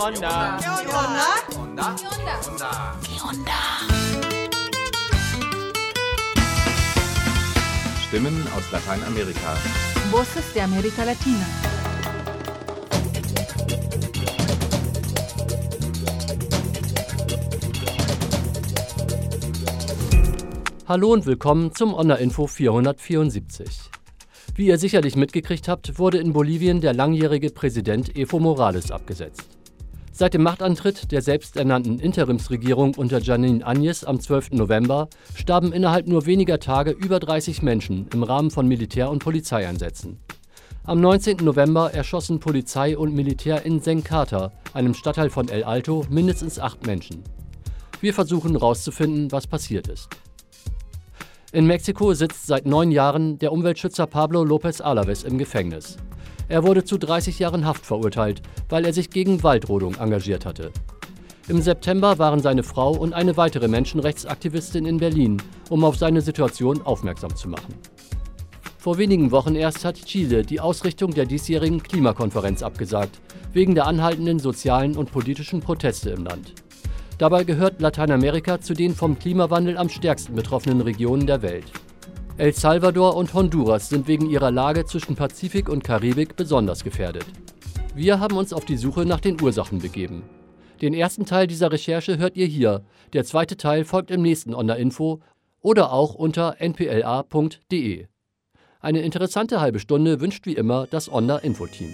onda? ¿Qué onda? Onda? ¿Qué onda? Stimmen aus Lateinamerika. Voces de América Latina. Hallo und willkommen zum Onda-Info 474. Wie ihr sicherlich mitgekriegt habt, wurde in Bolivien der langjährige Präsident Evo Morales abgesetzt. Seit dem Machtantritt der selbsternannten Interimsregierung unter Janine Áñez am 12. November starben innerhalb nur weniger Tage über 30 Menschen im Rahmen von Militär- und Polizeieinsätzen. Am 19. November erschossen Polizei und Militär in Zencata, einem Stadtteil von El Alto, mindestens 8 Menschen. Wir versuchen herauszufinden, was passiert ist. In Mexiko sitzt seit 9 Jahren der Umweltschützer Pablo López Alavés im Gefängnis. Er wurde zu 30 Jahren Haft verurteilt, weil er sich gegen Waldrodung engagiert hatte. Im September waren seine Frau und eine weitere Menschenrechtsaktivistin in Berlin, um auf seine Situation aufmerksam zu machen. Vor wenigen Wochen erst hat Chile die Ausrichtung der diesjährigen Klimakonferenz abgesagt, wegen der anhaltenden sozialen und politischen Proteste im Land. Dabei gehört Lateinamerika zu den vom Klimawandel am stärksten betroffenen Regionen der Welt. El Salvador und Honduras sind wegen ihrer Lage zwischen Pazifik und Karibik besonders gefährdet. Wir haben uns auf die Suche nach den Ursachen begeben. Den ersten Teil dieser Recherche hört ihr hier. Der zweite Teil folgt im nächsten Onda-Info oder auch unter npla.de. Eine interessante halbe Stunde wünscht wie immer das Onda-Info-Team.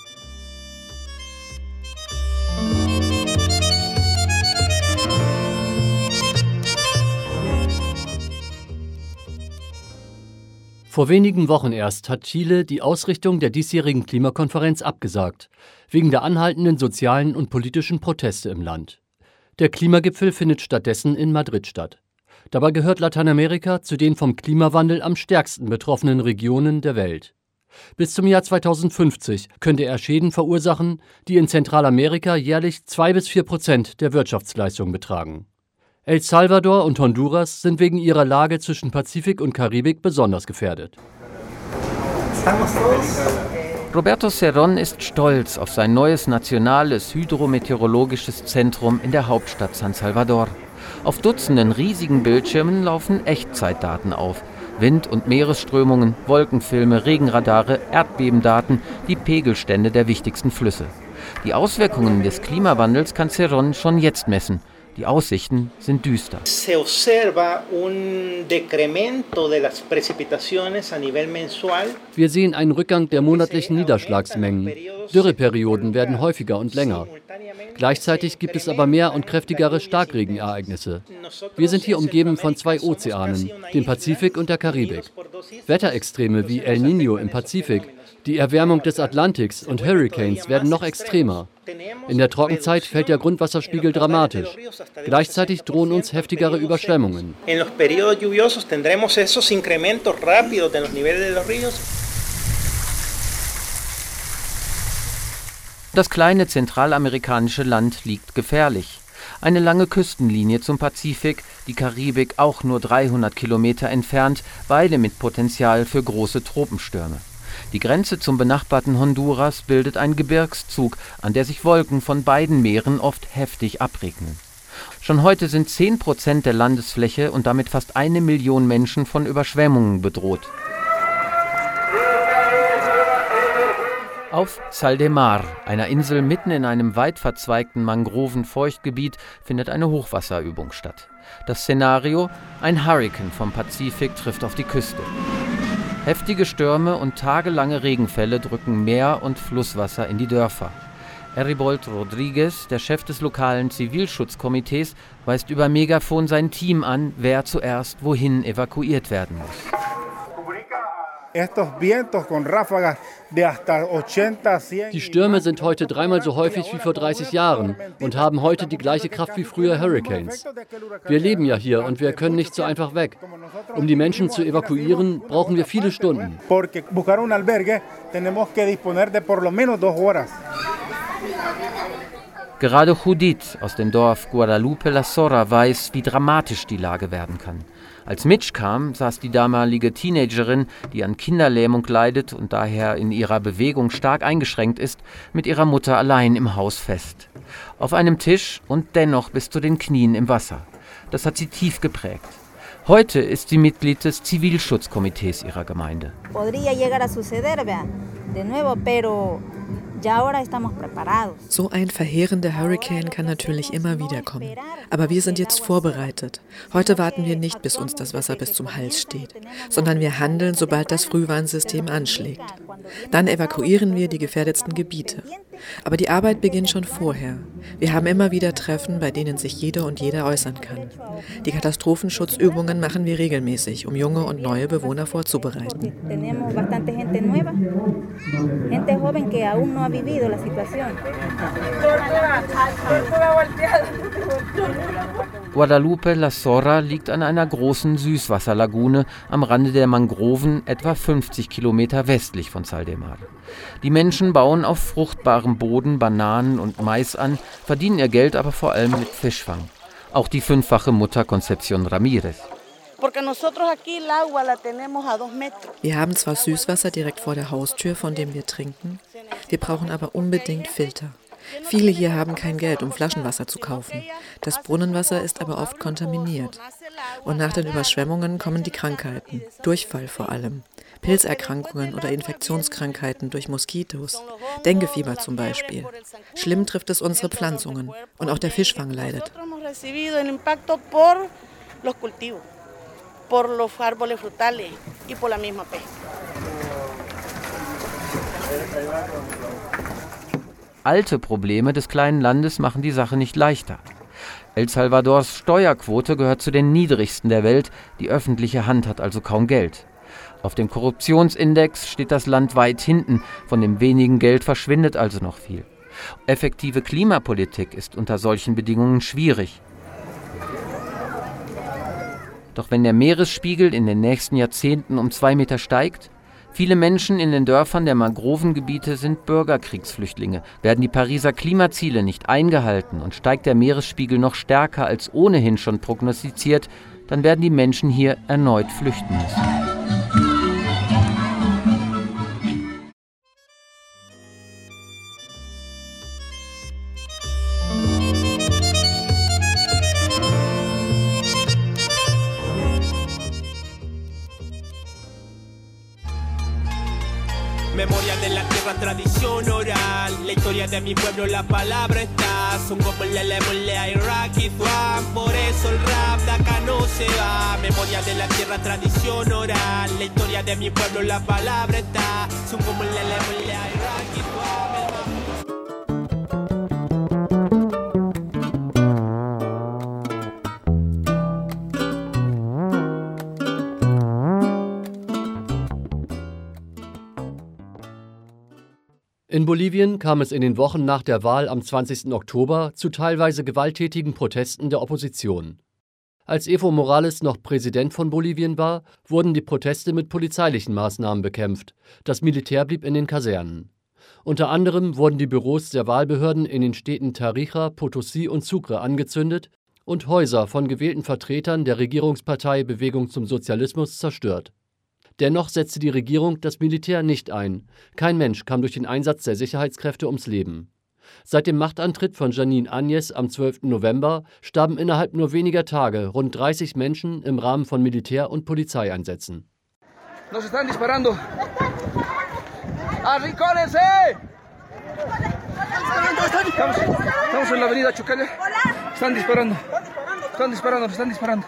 Vor wenigen Wochen erst hat Chile die Ausrichtung der diesjährigen Klimakonferenz abgesagt, wegen der anhaltenden sozialen und politischen Proteste im Land. Der Klimagipfel findet stattdessen in Madrid statt. Dabei gehört Lateinamerika zu den vom Klimawandel am stärksten betroffenen Regionen der Welt. Bis zum Jahr 2050 könnte er Schäden verursachen, die in Zentralamerika jährlich 2-4% der Wirtschaftsleistung betragen. El Salvador und Honduras sind wegen ihrer Lage zwischen Pazifik und Karibik besonders gefährdet. Roberto Cerrón ist stolz auf sein neues nationales hydrometeorologisches Zentrum in der Hauptstadt San Salvador. Auf Dutzenden riesigen Bildschirmen laufen Echtzeitdaten auf. Wind- und Meeresströmungen, Wolkenfilme, Regenradare, Erdbebendaten, die Pegelstände der wichtigsten Flüsse. Die Auswirkungen des Klimawandels kann Cerrón schon jetzt messen. Die Aussichten sind düster. Wir sehen einen Rückgang der monatlichen Niederschlagsmengen. Dürreperioden werden häufiger und länger. Gleichzeitig gibt es aber mehr und kräftigere Starkregenereignisse. Wir sind hier umgeben von 2 Ozeanen, dem Pazifik und der Karibik. Wetterextreme wie El Niño im Pazifik, die Erwärmung des Atlantiks und Hurricanes werden noch extremer. In der Trockenzeit fällt der Grundwasserspiegel dramatisch. Gleichzeitig drohen uns heftigere Überschwemmungen. Das kleine zentralamerikanische Land liegt gefährlich. Eine lange Küstenlinie zum Pazifik, die Karibik auch nur 300 Kilometer entfernt, beide mit Potenzial für große Tropenstürme. Die Grenze zum benachbarten Honduras bildet ein Gebirgszug, an der sich Wolken von beiden Meeren oft heftig abregnen. Schon heute sind 10% der Landesfläche und damit fast 1 Million Menschen von Überschwemmungen bedroht. Auf Sal de Mar, einer Insel mitten in einem weit verzweigten Mangrovenfeuchtgebiet, findet eine Hochwasserübung statt. Das Szenario: ein Hurrikan vom Pazifik trifft auf die Küste. Heftige Stürme und tagelange Regenfälle drücken Meer- und Flusswasser in die Dörfer. Eribold Rodriguez, der Chef des lokalen Zivilschutzkomitees, weist über Megafon sein Team an, wer zuerst wohin evakuiert werden muss. Die Stürme sind heute 3-mal so häufig wie vor 30 Jahren und haben heute die gleiche Kraft wie früher Hurricanes. Wir leben ja hier und wir können nicht so einfach weg. Um die Menschen zu evakuieren, brauchen wir viele Stunden. Gerade Judith aus dem Dorf Guadalupe la Zorra weiß, wie dramatisch die Lage werden kann. Als Mitch kam, saß die damalige Teenagerin, die an Kinderlähmung leidet und daher in ihrer Bewegung stark eingeschränkt ist, mit ihrer Mutter allein im Haus fest. Auf einem Tisch und dennoch bis zu den Knien im Wasser. Das hat sie tief geprägt. Heute ist sie Mitglied des Zivilschutzkomitees ihrer Gemeinde. So ein verheerender Hurrikan kann natürlich immer wieder kommen. Aber wir sind jetzt vorbereitet. Heute warten wir nicht, bis uns das Wasser bis zum Hals steht, sondern wir handeln, sobald das Frühwarnsystem anschlägt. Dann evakuieren wir die gefährdetsten Gebiete. Aber die Arbeit beginnt schon vorher. Wir haben immer wieder Treffen, bei denen sich jede und jeder äußern kann. Die Katastrophenschutzübungen machen wir regelmäßig, um junge und neue Bewohner vorzubereiten. Guadalupe La Zorra liegt an einer großen Süßwasserlagune am Rande der Mangroven, etwa 50 Kilometer westlich von Sal de Mar. Die Menschen bauen auf fruchtbarem Boden Bananen und Mais an, verdienen ihr Geld aber vor allem mit Fischfang. Auch die 5-fache Mutter Concepción Ramírez. Wir haben zwar Süßwasser direkt vor der Haustür, von dem wir trinken, wir brauchen aber unbedingt Filter. Viele hier haben kein Geld, um Flaschenwasser zu kaufen. Das Brunnenwasser ist aber oft kontaminiert. Und nach den Überschwemmungen kommen die Krankheiten, Durchfall vor allem, Pilzerkrankungen oder Infektionskrankheiten durch Moskitos, Denguefieber zum Beispiel. Schlimm trifft es unsere Pflanzungen und auch der Fischfang leidet. Alte Probleme des kleinen Landes machen die Sache nicht leichter. El Salvadors Steuerquote gehört zu den niedrigsten der Welt, die öffentliche Hand hat also kaum Geld. Auf dem Korruptionsindex steht das Land weit hinten, von dem wenigen Geld verschwindet also noch viel. Effektive Klimapolitik ist unter solchen Bedingungen schwierig. Doch wenn der Meeresspiegel in den nächsten Jahrzehnten um 2 Meter steigt, viele Menschen in den Dörfern der Mangrovengebiete sind Bürgerkriegsflüchtlinge. Werden die Pariser Klimaziele nicht eingehalten und steigt der Meeresspiegel noch stärker als ohnehin schon prognostiziert, dann werden die Menschen hier erneut flüchten müssen. Memoria de la tierra, tradición oral. La historia de mi pueblo, la palabra está. Son como el Lele, Iraqi, Juan. Por eso el rap de acá no se va. Memoria de la tierra, tradición oral. La historia de mi pueblo, la palabra está. Son como el Lele, Iraqi, Juan. In Bolivien kam es in den Wochen nach der Wahl am 20. Oktober zu teilweise gewalttätigen Protesten der Opposition. Als Evo Morales noch Präsident von Bolivien war, wurden die Proteste mit polizeilichen Maßnahmen bekämpft. Das Militär blieb in den Kasernen. Unter anderem wurden die Büros der Wahlbehörden in den Städten Tarija, Potosí und Sucre angezündet und Häuser von gewählten Vertretern der Regierungspartei Bewegung zum Sozialismus zerstört. Dennoch setzte die Regierung das Militär nicht ein. Kein Mensch kam durch den Einsatz der Sicherheitskräfte ums Leben. Seit dem Machtantritt von Janine Áñez am 12. November starben innerhalb nur weniger Tage rund 30 Menschen im Rahmen von Militär- und Polizeieinsätzen. Nos están disparando. ¡Arrinconense! Estamos en la avenida Chucalla. Están disparando. Nos están disparando.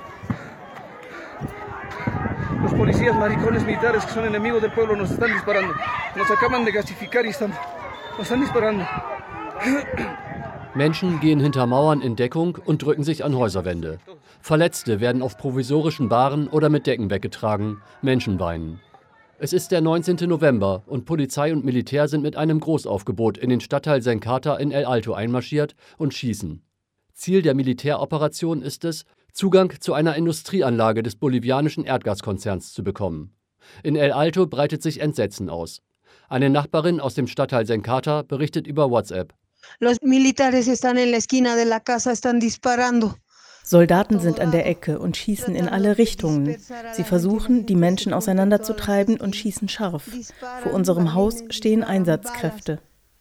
Los policías maricones militares que son enemigos del pueblo nos están disparando. Nos acaban de gasificar y nos están disparando. Menschen gehen hinter Mauern in Deckung und drücken sich an Häuserwände. Verletzte werden auf provisorischen Bahren oder mit Decken weggetragen, Menschen weinen. Es ist der 19. November und Polizei und Militär sind mit einem Großaufgebot in den Stadtteil Zencata in El Alto einmarschiert und schießen. Ziel der Militäroperation ist es, Zugang zu einer Industrieanlage des bolivianischen Erdgaskonzerns zu bekommen. In El Alto breitet sich Entsetzen aus. Eine Nachbarin aus dem Stadtteil Zencata berichtet über WhatsApp. Los militares están en la esquina de la casa, están disparando. Soldaten sind an der Ecke und schießen in alle Richtungen. Sie versuchen, die Menschen auseinanderzutreiben und schießen scharf. Vor unserem Haus stehen Einsatzkräfte.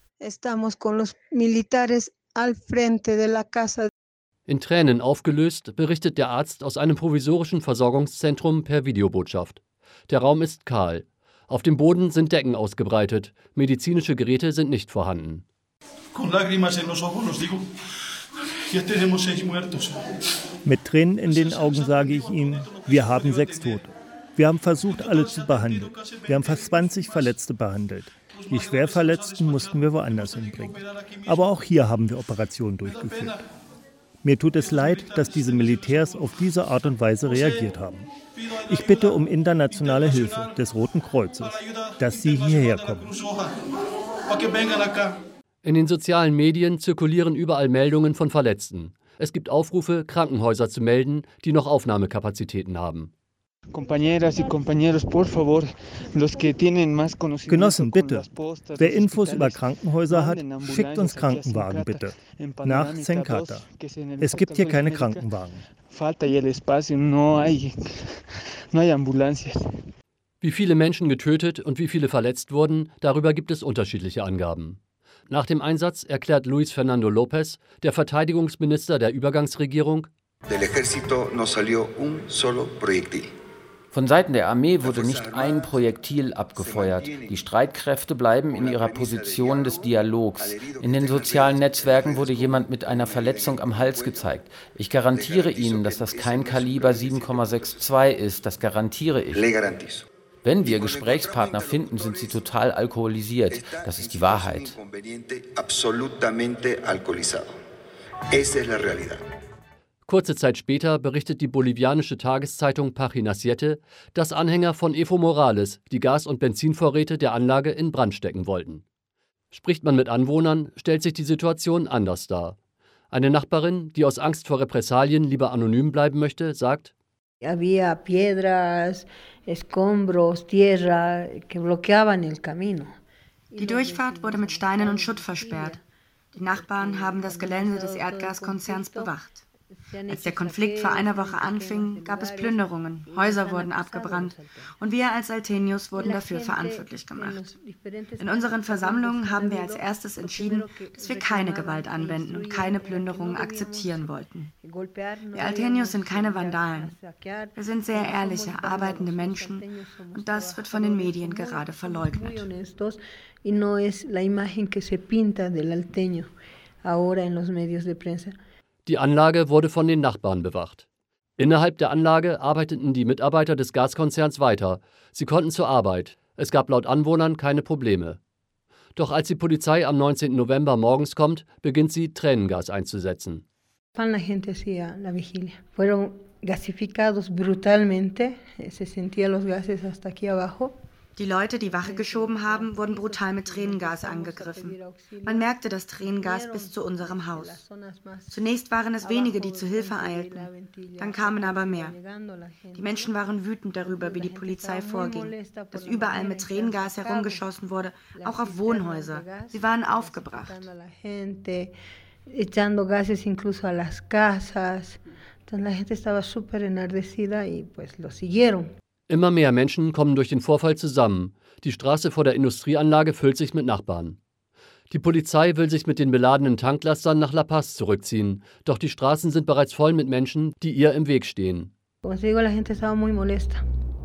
In Tränen aufgelöst berichtet der Arzt aus einem provisorischen Versorgungszentrum per Videobotschaft. Der Raum ist kahl. Auf dem Boden sind Decken ausgebreitet. Medizinische Geräte sind nicht vorhanden. Mit Tränen in den Augen sage ich Ihnen, wir haben 6 Tote. Wir haben versucht, alle zu behandeln. Wir haben fast 20 Verletzte behandelt. Die Schwerverletzten mussten wir woanders hinbringen. Aber auch hier haben wir Operationen durchgeführt. Mir tut es leid, dass diese Militärs auf diese Art und Weise reagiert haben. Ich bitte um internationale Hilfe des Roten Kreuzes, dass sie hierher kommen. In den sozialen Medien zirkulieren überall Meldungen von Verletzten. Es gibt Aufrufe, Krankenhäuser zu melden, die noch Aufnahmekapazitäten haben. Genossen, bitte. Wer Infos über Krankenhäuser hat, schickt uns Krankenwagen, bitte. Nach Senkata. Es gibt hier keine Krankenwagen. Wie viele Menschen getötet und wie viele verletzt wurden, darüber gibt es unterschiedliche Angaben. Nach dem Einsatz erklärt Luis Fernando López, der Verteidigungsminister der Übergangsregierung: Von Seiten der Armee wurde nicht ein Projektil abgefeuert. Die Streitkräfte bleiben in ihrer Position des Dialogs. In den sozialen Netzwerken wurde jemand mit einer Verletzung am Hals gezeigt. Ich garantiere Ihnen, dass das kein Kaliber 7,62 ist. Das garantiere ich. Wenn wir Gesprächspartner finden, sind sie total alkoholisiert. Das ist die Wahrheit. Kurze Zeit später berichtet die bolivianische Tageszeitung Página 7, dass Anhänger von Evo Morales die Gas- und Benzinvorräte der Anlage in Brand stecken wollten. Spricht man mit Anwohnern, stellt sich die Situation anders dar. Eine Nachbarin, die aus Angst vor Repressalien lieber anonym bleiben möchte, sagt: Había piedras, escombros, tierra que bloqueaban el camino. Die Durchfahrt wurde mit Steinen und Schutt versperrt. Die Nachbarn haben das Gelände des Erdgaskonzerns bewacht. Als der Konflikt vor einer Woche anfing, gab es Plünderungen, Häuser wurden abgebrannt und wir als Salteños wurden dafür verantwortlich gemacht. In unseren Versammlungen haben wir als erstes entschieden, dass wir keine Gewalt anwenden und keine Plünderungen akzeptieren wollten. Wir Salteños sind keine Vandalen. Wir sind sehr ehrliche, arbeitende Menschen und das wird von den Medien gerade verleugnet. Die Anlage wurde von den Nachbarn bewacht. Innerhalb der Anlage arbeiteten die Mitarbeiter des Gaskonzerns weiter. Sie konnten zur Arbeit. Es gab laut Anwohnern keine Probleme. Doch als die Polizei am 19. November morgens kommt, beginnt sie Tränengas einzusetzen. La gente hacía la vigilia. Fueron gasificados brutalmente. Se sentían los gases hasta aquí abajo. Die Leute, die Wache geschoben haben, wurden brutal mit Tränengas angegriffen. Man merkte das Tränengas bis zu unserem Haus. Zunächst waren es wenige, die zu Hilfe eilten. Dann kamen aber mehr. Die Menschen waren wütend darüber, wie die Polizei vorging. Dass überall mit Tränengas herumgeschossen wurde, auch auf Wohnhäuser. Sie waren aufgebracht. Echando gases incluso a las casas. Entonces la gente estaba súper enardecida y pues lo siguieron. Immer mehr Menschen kommen durch den Vorfall zusammen. Die Straße vor der Industrieanlage füllt sich mit Nachbarn. Die Polizei will sich mit den beladenen Tanklastern nach La Paz zurückziehen. Doch die Straßen sind bereits voll mit Menschen, die ihr im Weg stehen. Como digo, la gente estaba muy molesta.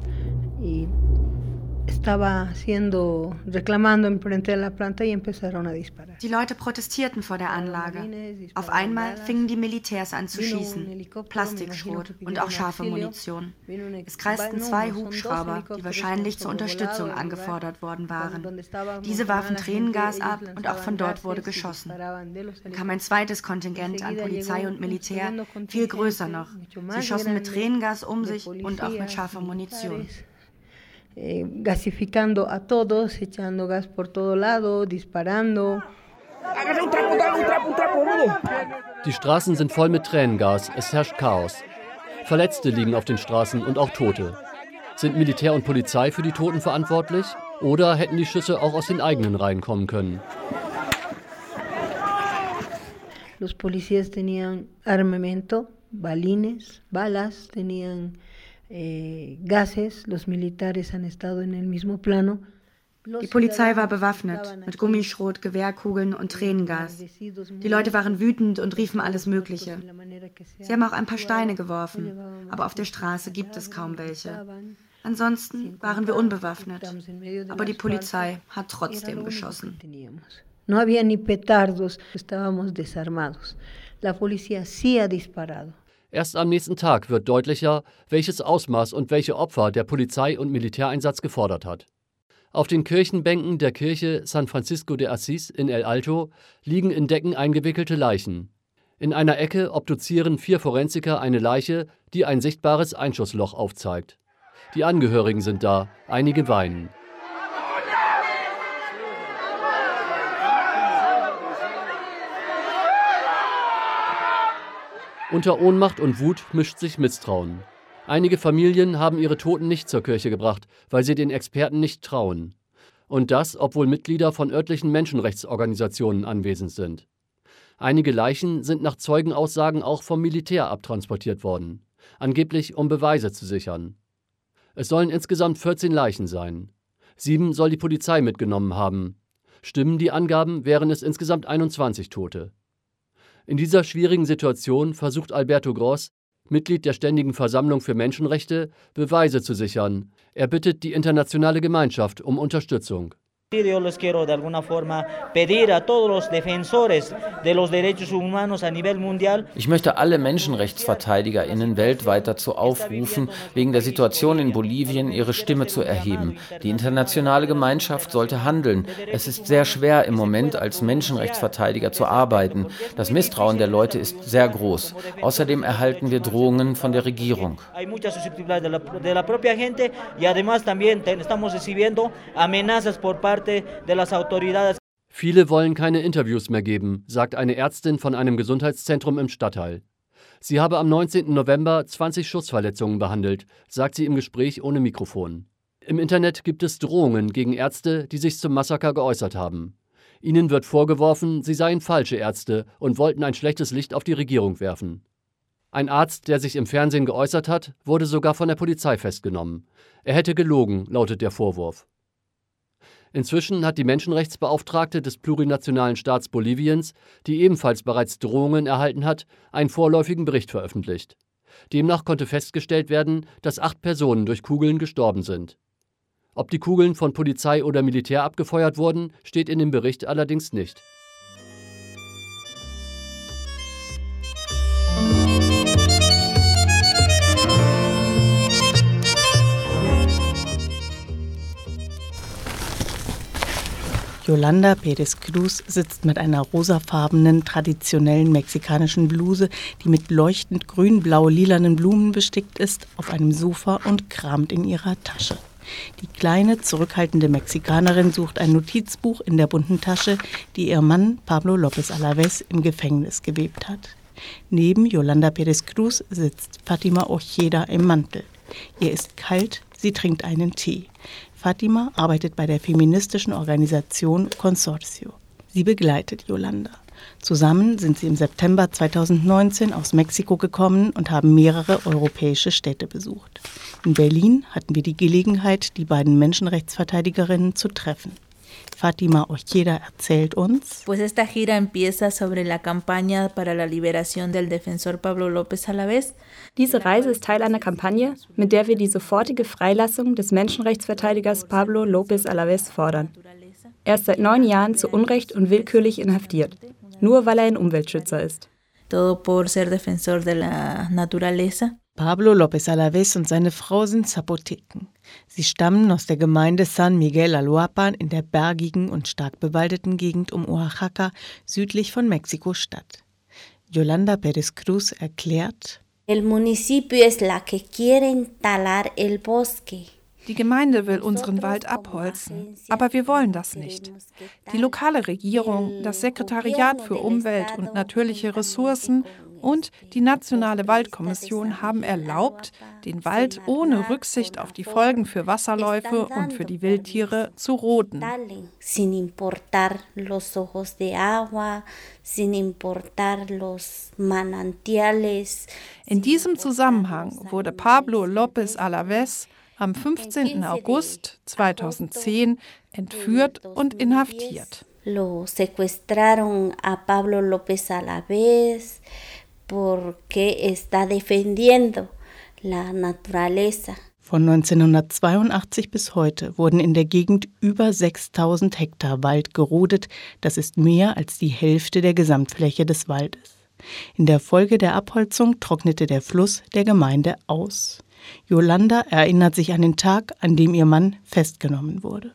reclamando enfrente de la planta y empezaron a disparar. Die Leute protestierten vor der Anlage. Auf einmal fingen die Militärs an zu schießen. Plastikschrot und auch scharfe Munition. Es kreisten 2 Hubschrauber, die wahrscheinlich zur Unterstützung angefordert worden waren. Diese warfen Tränengas ab und auch von dort wurde geschossen. Dann kam ein zweites Kontingent an Polizei und Militär, viel größer noch. Sie schossen mit Tränengas um sich und auch mit scharfer Munition. Gasificando a todos, echando gas por todo lado, disparando. Die Straßen sind voll mit Tränengas, es herrscht Chaos. Verletzte liegen auf den Straßen und auch Tote. Sind Militär und Polizei für die Toten verantwortlich? Oder hätten die Schüsse auch aus den eigenen Reihen kommen können? Los policías tenían armamento balines, balas, tenían gases. Los militares han estado en el mismo plano. Die Polizei war bewaffnet, mit Gummischrot, Gewehrkugeln und Tränengas. Die Leute waren wütend und riefen alles Mögliche. Sie haben auch ein paar Steine geworfen, aber auf der Straße gibt es kaum welche. Ansonsten waren wir unbewaffnet, aber die Polizei hat trotzdem geschossen. No había ni petardos, estábamos desarmados. La policía sí ha disparado. Erst am nächsten Tag wird deutlicher, welches Ausmaß und welche Opfer der Polizei- und Militäreinsatz gefordert hat. Auf den Kirchenbänken der Kirche San Francisco de Asís in El Alto liegen in Decken eingewickelte Leichen. In einer Ecke obduzieren 4 Forensiker eine Leiche, die ein sichtbares Einschussloch aufzeigt. Die Angehörigen sind da, einige weinen. Unter Ohnmacht und Wut mischt sich Misstrauen. Einige Familien haben ihre Toten nicht zur Kirche gebracht, weil sie den Experten nicht trauen. Und das, obwohl Mitglieder von örtlichen Menschenrechtsorganisationen anwesend sind. Einige Leichen sind nach Zeugenaussagen auch vom Militär abtransportiert worden, angeblich um Beweise zu sichern. Es sollen insgesamt 14 Leichen sein. 7 soll die Polizei mitgenommen haben. Stimmen die Angaben, wären es insgesamt 21 Tote. In dieser schwierigen Situation versucht Alberto Gross, Mitglied der Ständigen Versammlung für Menschenrechte, Beweise zu sichern. Er bittet die internationale Gemeinschaft um Unterstützung. Yo les quiero de alguna forma pedir a todos los defensores de los derechos humanos a nivel mundial. Ich möchte alle MenschenrechtsverteidigerInnen weltweit dazu aufrufen, wegen der Situation in Bolivien ihre Stimme zu erheben. Die internationale Gemeinschaft sollte handeln. Es ist sehr schwer im Moment als Menschenrechtsverteidiger zu arbeiten. Das Misstrauen der Leute ist sehr groß. Außerdem erhalten wir Drohungen von der Regierung. Hay mucha susceptibilidad de la propia gente y además también estamos recibiendo amenazas por parte de las autoridades. Viele wollen keine Interviews mehr geben, sagt eine Ärztin von einem Gesundheitszentrum im Stadtteil. Sie habe am 19. November 20 Schussverletzungen behandelt, sagt sie im Gespräch ohne Mikrofon. Im Internet gibt es Drohungen gegen Ärzte, die sich zum Massaker geäußert haben. Ihnen wird vorgeworfen, sie seien falsche Ärzte und wollten ein schlechtes Licht auf die Regierung werfen. Ein Arzt, der sich im Fernsehen geäußert hat, wurde sogar von der Polizei festgenommen. Er hätte gelogen, lautet der Vorwurf. Inzwischen hat die Menschenrechtsbeauftragte des plurinationalen Staats Boliviens, die ebenfalls bereits Drohungen erhalten hat, einen vorläufigen Bericht veröffentlicht. Demnach konnte festgestellt werden, dass 8 Personen durch Kugeln gestorben sind. Ob die Kugeln von Polizei oder Militär abgefeuert wurden, steht in dem Bericht allerdings nicht. Yolanda Pérez Cruz sitzt mit einer rosafarbenen, traditionellen mexikanischen Bluse, die mit leuchtend grün-blau-lilanen Blumen bestickt ist, auf einem Sofa und kramt in ihrer Tasche. Die kleine, zurückhaltende Mexikanerin sucht ein Notizbuch in der bunten Tasche, die ihr Mann Pablo López Alavés im Gefängnis gewebt hat. Neben Yolanda Pérez Cruz sitzt Fátima Ojeda im Mantel. Ihr ist kalt, sie trinkt einen Tee. Fátima arbeitet bei der feministischen Organisation Consorcio. Sie begleitet Yolanda. Zusammen sind sie im September 2019 aus Mexiko gekommen und haben mehrere europäische Städte besucht. In Berlin hatten wir die Gelegenheit, die beiden Menschenrechtsverteidigerinnen zu treffen. Fátima Ojeda erzählt uns: Pues esta gira empieza sobre la campaña para la liberación del defensor Pablo López Alavés. Diese Reise ist Teil einer Kampagne, mit der wir die sofortige Freilassung des Menschenrechtsverteidigers Pablo López Alavés fordern. Er ist seit 9 Jahren zu Unrecht und willkürlich inhaftiert, nur weil er ein Umweltschützer ist. Todo por ser defensor de la naturaleza. Pablo López Alavés und seine Frau sind Zapoteken. Sie stammen aus der Gemeinde San Miguel Aloapan in der bergigen und stark bewaldeten Gegend um Oaxaca, südlich von Mexiko-Stadt. Yolanda Pérez Cruz erklärt: El municipio es la que quiere talar el bosque. Die Gemeinde will unseren Wald abholzen, aber wir wollen das nicht. Die lokale Regierung, das Sekretariat für Umwelt und natürliche Ressourcen und die Nationale Waldkommission haben erlaubt, den Wald ohne Rücksicht auf die Folgen für Wasserläufe und für die Wildtiere zu roden. Sin importar los ojos de agua, sin importar los manantiales. In diesem Zusammenhang wurde Pablo López Alavés am 15. August 2010 entführt und inhaftiert. Lo secuestraron a Pablo López Alavés porque está defendiendo la naturaleza. Von 1982 bis heute wurden in der Gegend über 6.000 Hektar Wald gerodet. Das ist mehr als die Hälfte der Gesamtfläche des Waldes. In der Folge der Abholzung trocknete der Fluss der Gemeinde aus. Yolanda erinnert sich an den Tag, an dem ihr Mann festgenommen wurde.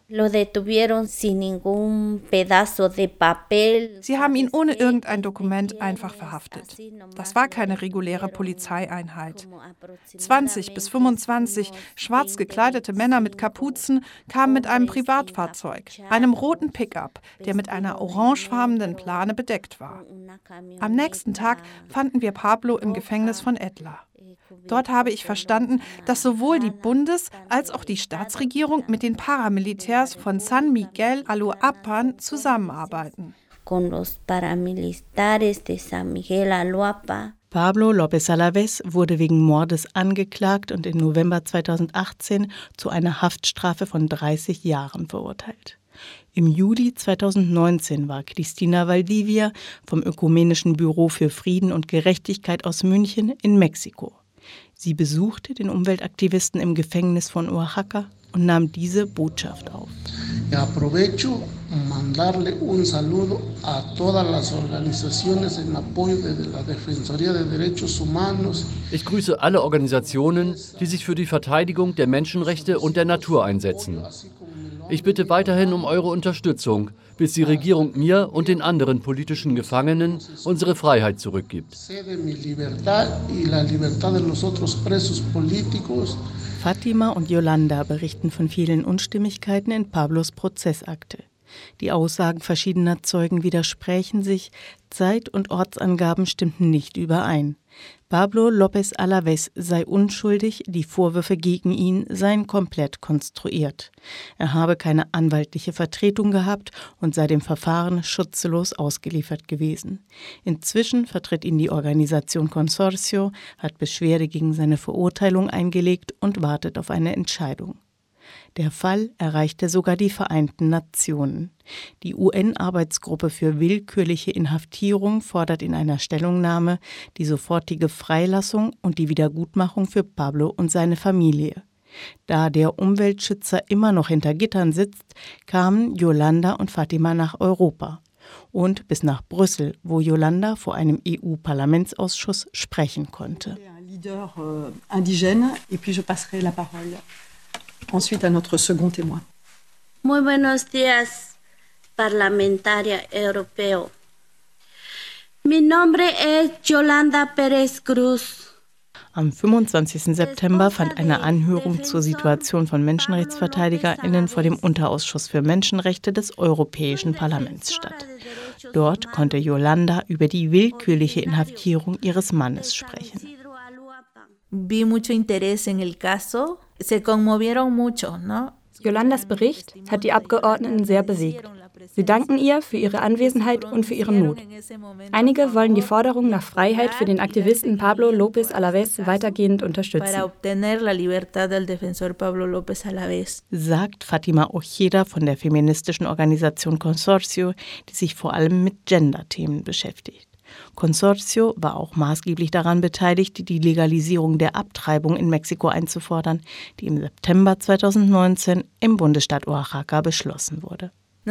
Sie haben ihn ohne irgendein Dokument einfach verhaftet. Das war keine reguläre Polizeieinheit. 20 bis 25 schwarz gekleidete Männer mit Kapuzen kamen mit einem Privatfahrzeug, einem roten Pickup, der mit einer orangefarbenen Plane bedeckt war. Am nächsten Tag fanden wir Pablo im Gefängnis von Etla. Dort habe ich verstanden, dass sowohl die Bundes- als auch die Staatsregierung mit den Paramilitärs von San Miguel Aloapan zusammenarbeiten. Con los paramilitares de San Miguel Aloapa. Pablo López Alavés wurde wegen Mordes angeklagt und im November 2018 zu einer Haftstrafe von 30 Jahren verurteilt. Im Juli 2019 war Cristina Valdivia vom Ökumenischen Büro für Frieden und Gerechtigkeit aus München in Mexiko. Sie besuchte den Umweltaktivisten im Gefängnis von Oaxaca und nahm diese Botschaft auf. Aprovecho mandarle un saludo a todas las organizaciones en apoyo de la Defensoría de Derechos Humanos. Ich grüße alle Organisationen, die sich für die Verteidigung der Menschenrechte und der Natur einsetzen. Ich bitte weiterhin um eure Unterstützung, bis die Regierung mir und den anderen politischen Gefangenen unsere Freiheit zurückgibt. Fatima und Yolanda berichten von vielen Unstimmigkeiten in Pablos Prozessakte. Die Aussagen verschiedener Zeugen widersprechen sich, Zeit- und Ortsangaben stimmten nicht überein. Pablo López Alavés sei unschuldig, die Vorwürfe gegen ihn seien komplett konstruiert. Er habe keine anwaltliche Vertretung gehabt und sei dem Verfahren schutzlos ausgeliefert gewesen. Inzwischen vertritt ihn die Organisation Consorcio, hat Beschwerde gegen seine Verurteilung eingelegt und wartet auf eine Entscheidung. Der Fall erreichte sogar die Vereinten Nationen. Die UN-Arbeitsgruppe für willkürliche Inhaftierung fordert in einer Stellungnahme die sofortige Freilassung und die Wiedergutmachung für Pablo und seine Familie. Da der Umweltschützer immer noch hinter Gittern sitzt, kamen Yolanda und Fatima nach Europa und bis nach Brüssel, wo Yolanda vor einem EU-Parlamentsausschuss sprechen konnte. Ensuite à notre second témoin. Muy buenos días, parlamentaria europeo. Mi nombre es Yolanda Pérez Cruz. Am 25. September fand eine Anhörung zur Situation von MenschenrechtsverteidigerInnen vor dem Unterausschuss für Menschenrechte des Europäischen Parlaments statt. Dort konnte Yolanda über die willkürliche Inhaftierung ihres Mannes sprechen. Vi mucho interés en el caso, se conmovieron mucho, ¿no? Yolandas Bericht hat die Abgeordneten sehr bewegt. Sie danken ihr für ihre Anwesenheit und für ihren Mut. Einige wollen die Forderung nach Freiheit für den Aktivisten Pablo López Alavés weitergehend unterstützen. Sagt Fatima Ojeda von der feministischen Organisation Consorcio, die sich vor allem mit Gender-Themen beschäftigt. Consorcio war auch maßgeblich daran beteiligt, die Legalisierung der Abtreibung in Mexiko einzufordern, die im September 2019 im Bundesstaat Oaxaca beschlossen wurde.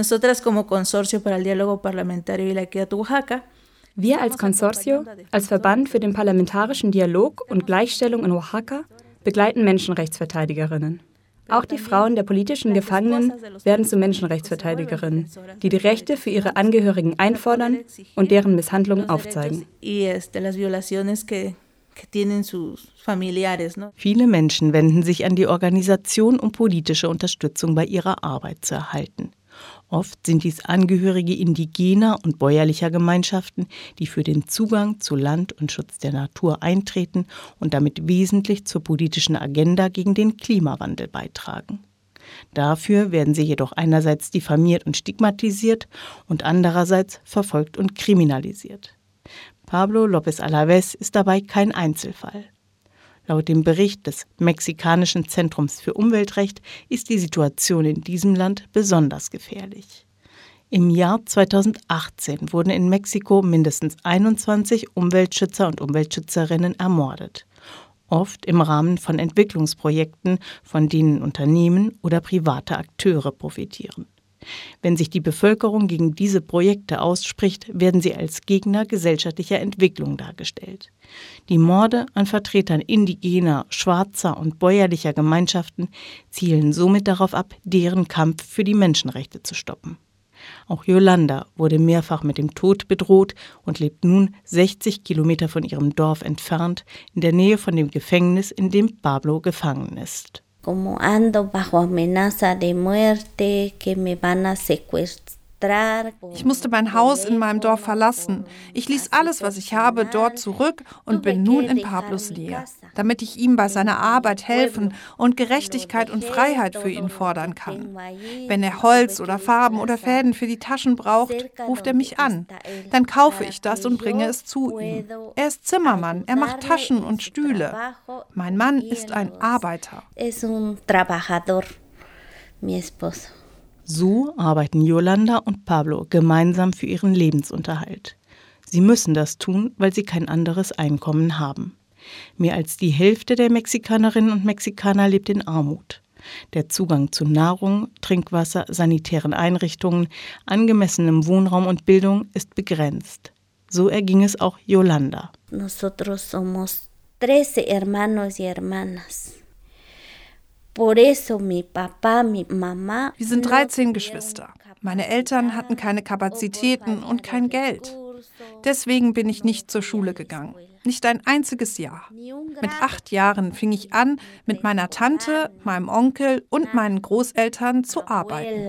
Wir als Consorcio, als Verband für den parlamentarischen Dialog und Gleichstellung in Oaxaca, begleiten Menschenrechtsverteidigerinnen. Auch die Frauen der politischen Gefangenen werden zu Menschenrechtsverteidigerinnen, die die Rechte für ihre Angehörigen einfordern und deren Misshandlungen aufzeigen. Viele Menschen wenden sich an die Organisation, um politische Unterstützung bei ihrer Arbeit zu erhalten. Oft sind dies Angehörige indigener und bäuerlicher Gemeinschaften, die für den Zugang zu Land und Schutz der Natur eintreten und damit wesentlich zur politischen Agenda gegen den Klimawandel beitragen. Dafür werden sie jedoch einerseits diffamiert und stigmatisiert und andererseits verfolgt und kriminalisiert. Pablo López Alavés ist dabei kein Einzelfall. Laut dem Bericht des Mexikanischen Zentrums für Umweltrecht ist die Situation in diesem Land besonders gefährlich. Im Jahr 2018 wurden in Mexiko mindestens 21 Umweltschützer und Umweltschützerinnen ermordet. Oft im Rahmen von Entwicklungsprojekten, von denen Unternehmen oder private Akteure profitieren. Wenn sich die Bevölkerung gegen diese Projekte ausspricht, werden sie als Gegner gesellschaftlicher Entwicklung dargestellt. Die Morde an Vertretern indigener, schwarzer und bäuerlicher Gemeinschaften zielen somit darauf ab, deren Kampf für die Menschenrechte zu stoppen. Auch Yolanda wurde mehrfach mit dem Tod bedroht und lebt nun 60 Kilometer von ihrem Dorf entfernt, in der Nähe von dem Gefängnis, in dem Pablo gefangen ist. Como ando bajo amenaza de muerte, que me van a secuestrar. Ich musste mein Haus in meinem Dorf verlassen. Ich ließ alles, was ich habe, dort zurück und bin nun in Pablos Nähe, damit ich ihm bei seiner Arbeit helfen und Gerechtigkeit und Freiheit für ihn fordern kann. Wenn er Holz oder Farben oder Fäden für die Taschen braucht, ruft er mich an. Dann kaufe ich das und bringe es zu ihm. Er ist Zimmermann, er macht Taschen und Stühle. Mein Mann ist ein Arbeiter. So arbeiten Yolanda und Pablo gemeinsam für ihren Lebensunterhalt. Sie müssen das tun, weil sie kein anderes Einkommen haben. Mehr als die Hälfte der Mexikanerinnen und Mexikaner lebt in Armut. Der Zugang zu Nahrung, Trinkwasser, sanitären Einrichtungen, angemessenem Wohnraum und Bildung ist begrenzt. So erging es auch Yolanda. Nosotros somos 13 hermanos y hermanas. Wir sind 13 Geschwister. Meine Eltern hatten keine Kapazitäten und kein Geld. Deswegen bin ich nicht zur Schule gegangen. Nicht ein einziges Jahr. Mit 8 Jahren fing ich an, mit meiner Tante, meinem Onkel und meinen Großeltern zu arbeiten.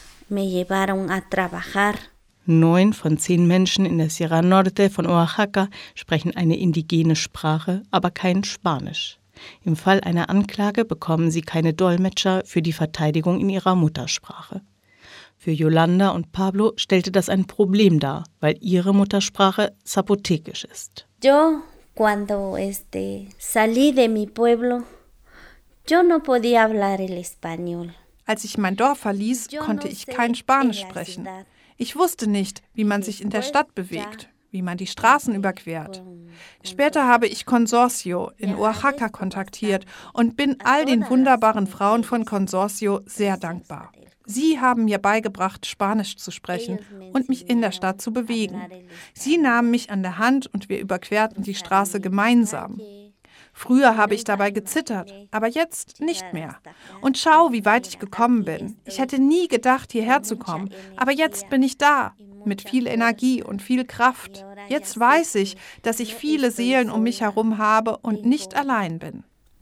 9 von 10 Menschen in der Sierra Norte von Oaxaca sprechen eine indigene Sprache, aber kein Spanisch. Im Fall einer Anklage bekommen sie keine Dolmetscher für die Verteidigung in ihrer Muttersprache. Für Yolanda und Pablo stellte das ein Problem dar, weil ihre Muttersprache Zapotekisch ist. Yo, cuando salí de mi pueblo, yo no podía hablar el español. Als ich mein Dorf verließ, konnte ich kein Spanisch sprechen. Ich wusste nicht, wie man sich in der Stadt bewegt, wie man die Straßen überquert. Später habe ich Consorcio in Oaxaca kontaktiert und bin all den wunderbaren Frauen von Consorcio sehr dankbar. Sie haben mir beigebracht, Spanisch zu sprechen und mich in der Stadt zu bewegen. Sie nahmen mich an der Hand und wir überquerten die Straße gemeinsam. Früher habe ich dabei gezittert, aber jetzt nicht mehr. Und schau, wie weit ich gekommen bin. Ich hätte nie gedacht, hierher zu kommen, aber jetzt bin ich da. Mit viel Energie und viel Kraft. Jetzt weiß ich, dass ich viele Seelen um mich herum habe und nicht allein bin.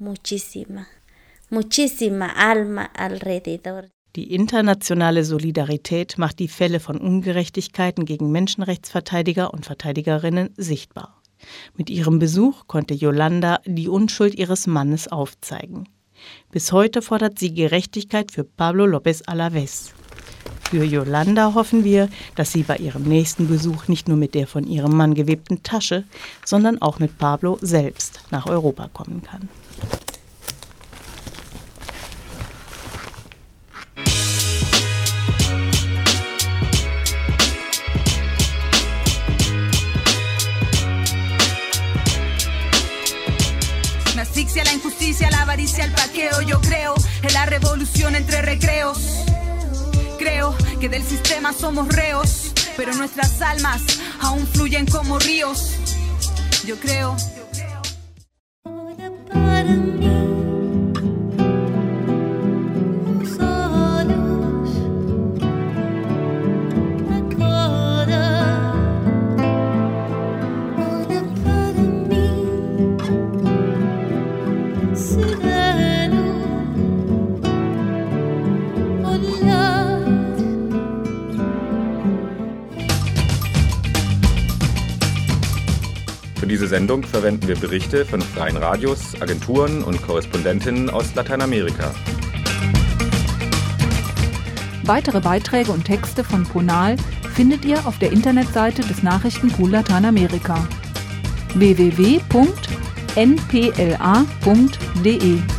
Muchísima alma alrededor. Die internationale Solidarität macht die Fälle von Ungerechtigkeiten gegen Menschenrechtsverteidiger und Verteidigerinnen sichtbar. Mit ihrem Besuch konnte Yolanda die Unschuld ihres Mannes aufzeigen. Bis heute fordert sie Gerechtigkeit für Pablo López Alavés. Für Yolanda hoffen wir, dass sie bei ihrem nächsten Besuch nicht nur mit der von ihrem Mann gewebten Tasche, sondern auch mit Pablo selbst nach Europa kommen kann. Me asfixia la injusticia, la avaricia, el paqueo. Yo creo en la revolución entre recreos. Creo que del sistema somos reos, pero nuestras almas aún fluyen como ríos. Yo creo. diese Sendung verwenden wir Berichte von freien Radios, Agenturen und Korrespondentinnen aus Lateinamerika. Weitere Beiträge und Texte von Ponal findet ihr auf der Internetseite des Nachrichtenpool Lateinamerika www.npla.de.